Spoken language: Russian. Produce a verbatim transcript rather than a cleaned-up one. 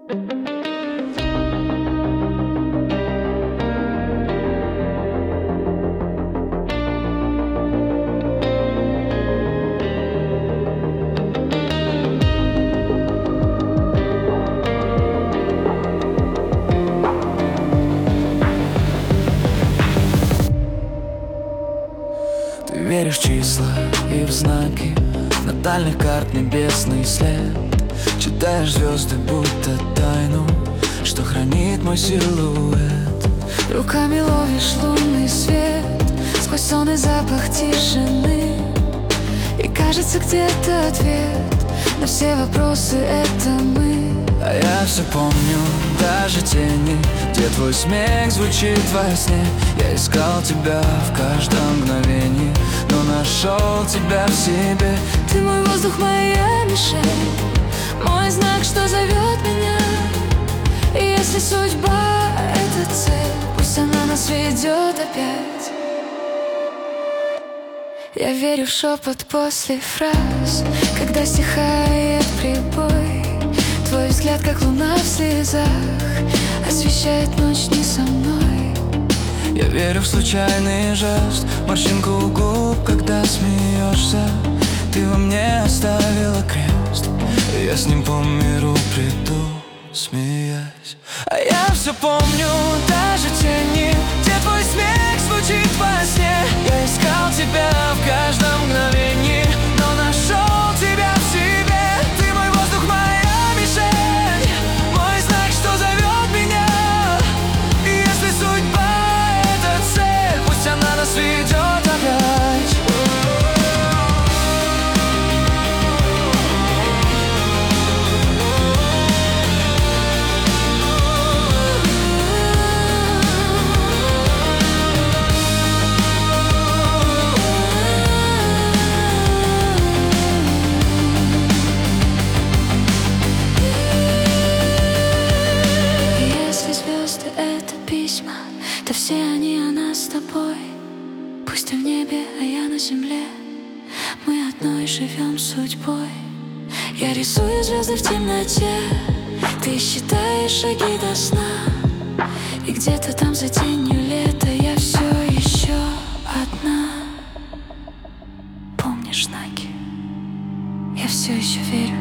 Ты веришь в числа и в знаки, на дальних карт небесный след. Читаешь звезды, будто тайну, что хранит мой силуэт. Руками ловишь лунный свет, сквозь сон и запах тишины. И кажется, где-то ответ на все вопросы — это мы. А я все помню, даже тени, где твой смех звучит во сне. Я искал тебя в каждом мгновении, но нашел тебя в себе. Ты мой воздух, моя мишень, мой знак, что зовет меня. И если судьба — это цель, пусть она нас ведет опять. Я верю в шепот после фраз, когда стихает прибой. Твой взгляд, как луна в слезах, освещает ночь не со мной. Я верю в случайный жест, морщинку у губ, когда смеешься. Ты во мне оставила крест, и я с ним по миру приду, смеясь. А я все помню, даже тени, где твой смех звучит во сне. Я искал тебя в каждом мгновении, но нашел тебя в себе. Ты мой воздух, моя мишень, мой знак, что зовет меня. И если судьба — это цель, пусть она нас ведет опять. Да все они о нас с тобой. Пусть ты в небе, а я на земле, мы одной живем судьбой. Я рисую звезды в темноте, ты считаешь шаги до сна. И где-то там за тенью лета я все еще одна. Помнишь знаки? Я все еще верю.